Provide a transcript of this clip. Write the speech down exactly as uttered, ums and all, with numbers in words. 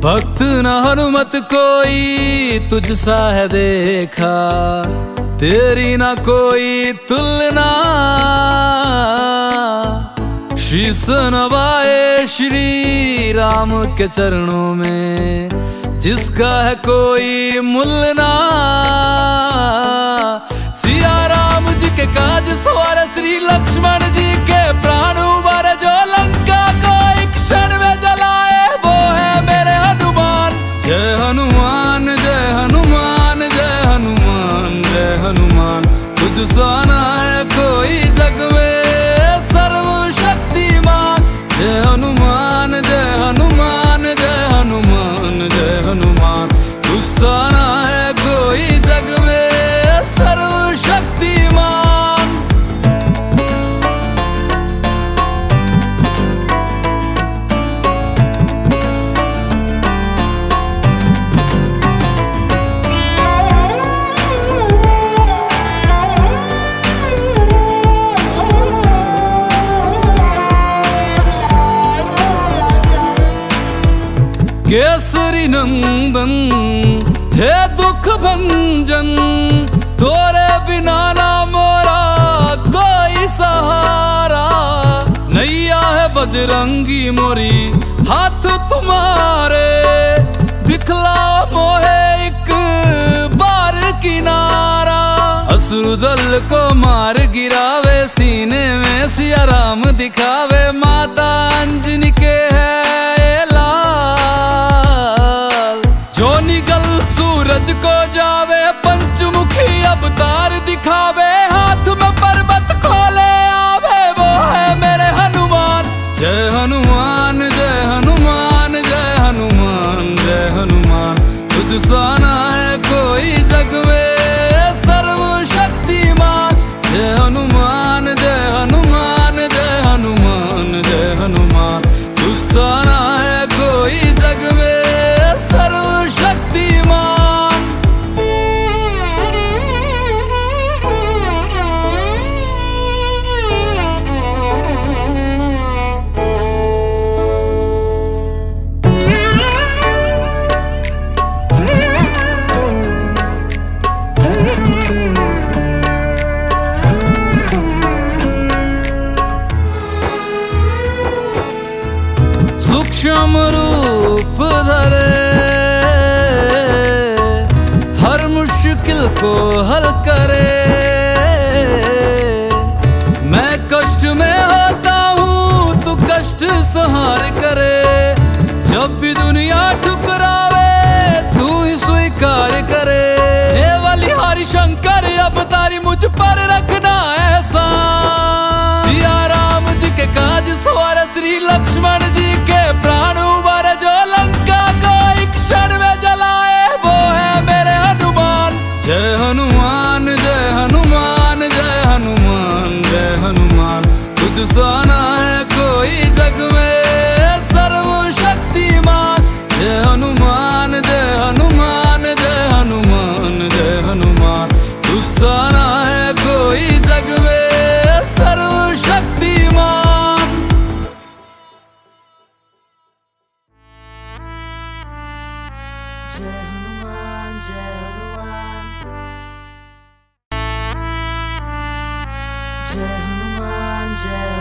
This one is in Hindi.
भक्त न हनुमत कोई तुझसा है देखा, तेरी ना कोई तुलना। शीस नवाए श्री राम के चरणों में, जिसका है कोई मुलना। सिया राम जी के काज सवार श्री लक्ष्मण जी के प्राण उबारे, जो लंका को एक क्षण में जलाए वो है मेरे हनुमान। जय हनुमान जय हनुमान जय हनुमान जय हनुमान, तुझसा ना है कोई जग में सर्वशक्तिमान। जय हनुमान जय हनुमान जय हनुमान जय हनुमान, तुझसा ना है कोई जग में सर्वशक्तिमान। केसरी नंदन हे दुख भंजन, तोरे बिना ना मोरा कोई सहारा। नैया है बजरंगी मोरी हाथ तुम्हारे, दिखला मोहे एक बार किनारा। असुर दल को मार गिरावे, सीने में सिया राम दिखावे। माता अंजनी के है जो निगल सूरज को जावे, पंचमुखी अवतार दिखावे। हाथ में पर्वत खोले आवे वो है मेरे हनुमान। जय हनुमान जय हनुमान जय हनुमान जय हनुमान, तुझसा ना है कोई जग में सर्वशक्तिमान। जय हनुमान जय हनुमान जय हनुमान जय हनुमान, तुझसा ना है कोई जग में सर्वशक्तिमान। सूक्ष्म रूप धरे, हर मुश्किल को हल करे। मैं कष्ट में होता हूँ तू कष्ट संहार करे। जब भी दुनिया ठुकरावे तू ही स्वीकार करे। हे बलिहारी शंकर अब तारी मुझ पर रखना एहसान। सिया राम जी के काज सवार श्री लक्ष्मण जी के प्राण उबारे, जो लंका को एक क्षण में जलाए वो है मेरे हनुमान। जय हनुमान जय हनुमान जय हनुमान जय हनुमान, तुझसा ना है कोई जग में सर्वशक्तिमान। जय हनुमान जय हनुमान जय हनुमान जय हनुमान, तुझसा ना है कोई जग में सर्वशक्तिमान। जय हनुमान जय हनुमान जय हनुमान जय